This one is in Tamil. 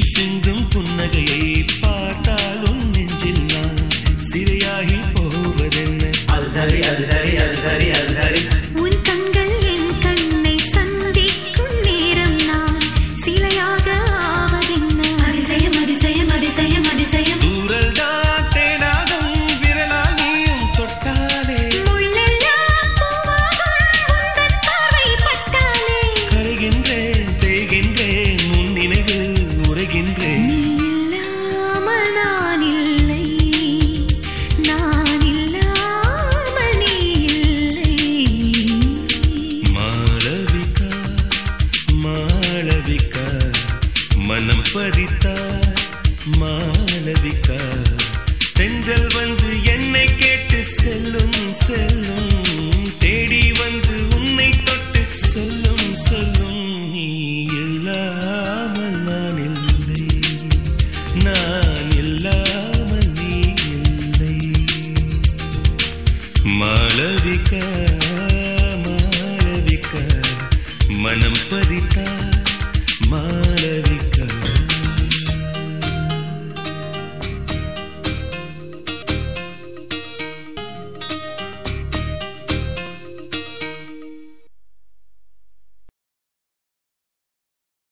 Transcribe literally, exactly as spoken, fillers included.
சிந்தும் புன்னகையை பார்த்தால் உன் நெஞ்சில் நான் சிறையாகி போவதென்ன? அது சரி அது சரி அது சரி அது சரி. உன் கண்கள் என் கண்ணை சந்திக்கும் நேரம் நான் சிலையாக ஆவதென்ன? அதிசயம் அதிசயம் அதிசயம் அதிசயம். தூரல் தான் தேனாகும் விரலால் நீயும் தொட்டாலே முள்ளெல்லாம் பூவாகும் உந்தன் பார்வை பட்டாலே. கரைகின்றேன் தேய்கின்றேன் உன் நினைவில் உரைகின்றேன். நீ இல்லாமல் நான் இல்லை, நான் இல்லாமல் நீ இல்லை. மாளவிகா மாளவிகா மனம் பறித்தார் மாளவிகா. தென்றல் வந்து என்னை கேட்டு செல்லும் செல்லும் தேடி வந்து உன்னை தொட்டு சொல்லும் சொல்லும். நீ இல்லாமல் நான் இல்லை, நான் இல்லாமல் நீ இல்லை. மாளவிகா மாளவிகா மனம் பறித்தார் மாளவிகா.